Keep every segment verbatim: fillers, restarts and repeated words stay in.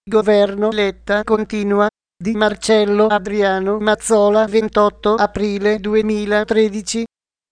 Governo Letta continua. Di Marcello Adriano Mazzola ventotto aprile duemilatredici.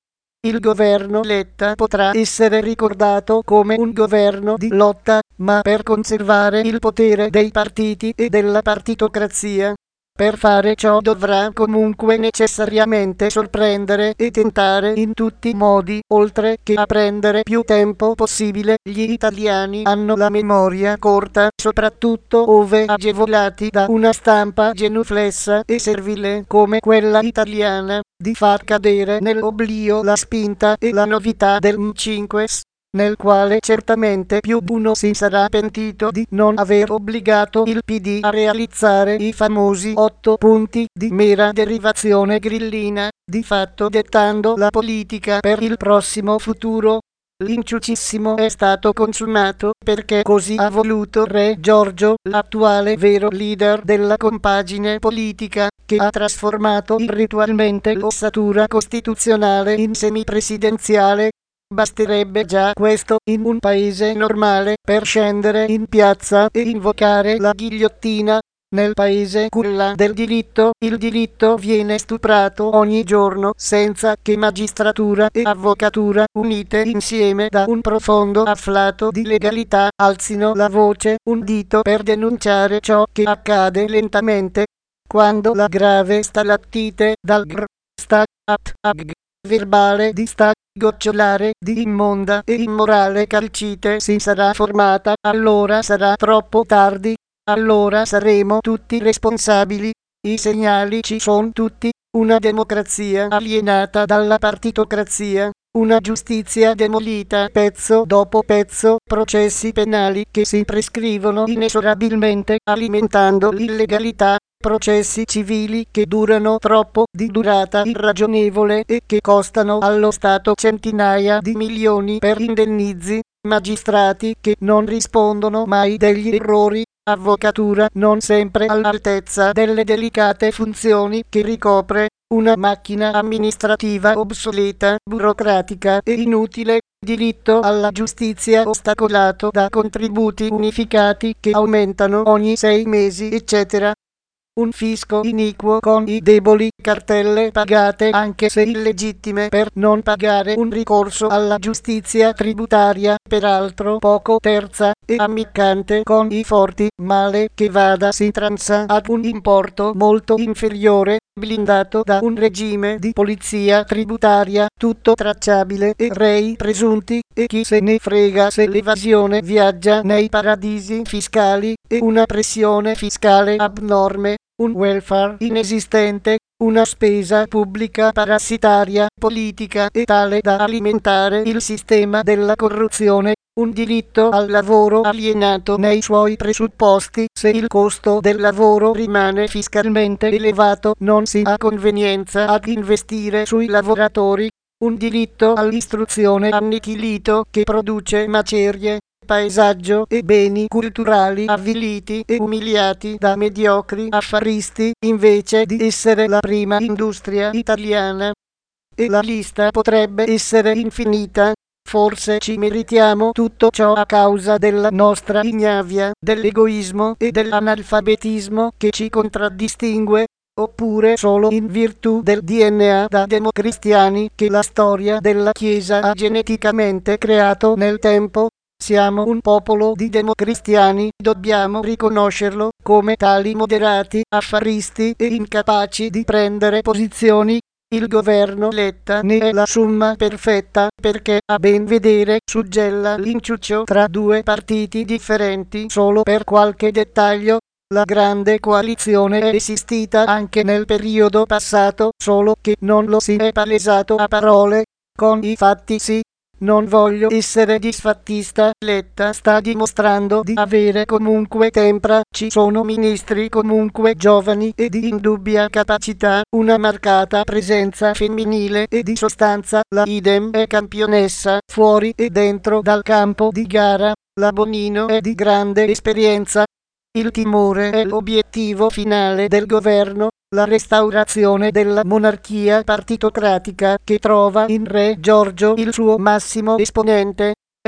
Il governo Letta potrà essere ricordato come un governo di lotta, ma per conservare il potere dei partiti e della partitocrazia. Per fare ciò dovrà comunque necessariamente sorprendere e tentare in tutti i modi, oltre che a prendere più tempo possibile. Gli italiani hanno la memoria corta, soprattutto ove agevolati da una stampa genuflessa e servile come quella italiana, di far cadere nell'oblio la spinta e la novità del M cinque S, nel quale certamente più di uno si sarà pentito di non aver obbligato il P D a realizzare i famosi otto punti di mera derivazione grillina, di fatto dettando la politica per il prossimo futuro. L'inciucissimo è stato consumato perché così ha voluto Re Giorgio, l'attuale vero leader della compagine politica, che ha trasformato irritualmente l'ossatura costituzionale in semipresidenziale. Basterebbe già questo in un paese normale per scendere in piazza e invocare la ghigliottina. Nel paese culla del diritto, il diritto viene stuprato ogni giorno senza che magistratura e avvocatura, unite insieme da un profondo afflato di legalità, alzino la voce, un dito per denunciare ciò che accade lentamente. Quando la grave stalattite dal gr sta at ag verbale di sta gocciolare di immonda e immorale calcite si sarà formata, allora sarà troppo tardi. Allora saremo tutti responsabili. I segnali ci sono tutti: una democrazia alienata dalla partitocrazia, una giustizia demolita pezzo dopo pezzo, processi penali che si prescrivono inesorabilmente alimentando l'illegalità, processi civili che durano troppo, di durata irragionevole e che costano allo Stato centinaia di milioni per indennizi, magistrati che non rispondono mai degli errori, avvocatura non sempre all'altezza delle delicate funzioni che ricopre, una macchina amministrativa obsoleta, burocratica e inutile, diritto alla giustizia ostacolato da contributi unificati che aumentano ogni sei mesi, eccetera. Un fisco iniquo con i deboli, cartelle pagate anche se illegittime per non pagare un ricorso alla giustizia tributaria, peraltro poco terza e ammiccante con i forti, male che vada si transa ad un importo molto inferiore, blindato da un regime di polizia tributaria tutto tracciabile e rei presunti, e chi se ne frega se l'evasione viaggia nei paradisi fiscali, e una pressione fiscale abnorme, un welfare inesistente, una spesa pubblica parassitaria, politica e tale da alimentare il sistema della corruzione, un diritto al lavoro alienato nei suoi presupposti. Se il costo del lavoro rimane fiscalmente elevato, non si ha convenienza ad investire sui lavoratori, un diritto all'istruzione annichilito che produce macerie, paesaggio e beni culturali avviliti e umiliati da mediocri affaristi, invece di essere la prima industria italiana. E la lista potrebbe essere infinita. Forse ci meritiamo tutto ciò a causa della nostra ignavia, dell'egoismo e dell'analfabetismo che ci contraddistingue, oppure solo in virtù del D N A da democristiani che la storia della Chiesa ha geneticamente creato nel tempo. Siamo un popolo di democristiani, dobbiamo riconoscerlo, come tali moderati, affaristi e incapaci di prendere posizioni. Il governo Letta ne è la summa perfetta, perché a ben vedere suggella l'inciuccio tra due partiti differenti solo per qualche dettaglio. La grande coalizione è esistita anche nel periodo passato, solo che non lo si è palesato a parole, con i fatti sì. Non voglio essere disfattista, Letta sta dimostrando di avere comunque tempra, ci sono ministri comunque giovani e di indubbia capacità, una marcata presenza femminile e di sostanza, la idem è campionessa, fuori e dentro dal campo di gara, la Bonino è di grande esperienza. Il timore è l'obiettivo finale del governo, la restaurazione della monarchia partitocratica che trova in Re Giorgio il suo massimo esponente.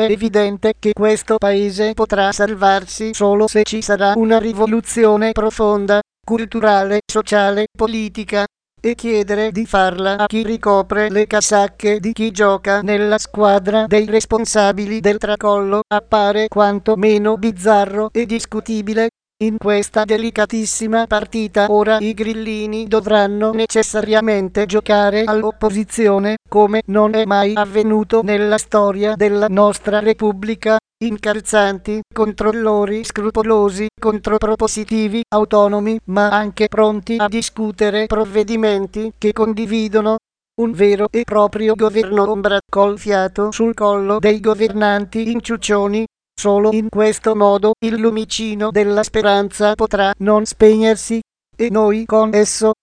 È evidente che questo paese potrà salvarsi solo se ci sarà una rivoluzione profonda, culturale, sociale, politica, e chiedere di farla a chi ricopre le casacche di chi gioca nella squadra dei responsabili del tracollo appare quanto meno bizzarro e discutibile. In questa delicatissima partita ora i grillini dovranno necessariamente giocare all'opposizione, come non è mai avvenuto nella storia della nostra Repubblica. Incalzanti, controllori scrupolosi, contropropositivi, autonomi, ma anche pronti a discutere provvedimenti che condividono. Un vero e proprio governo ombra col fiato sul collo dei governanti inciuccioni. Solo in questo modo il lumicino della speranza potrà non spegnersi, e noi con esso.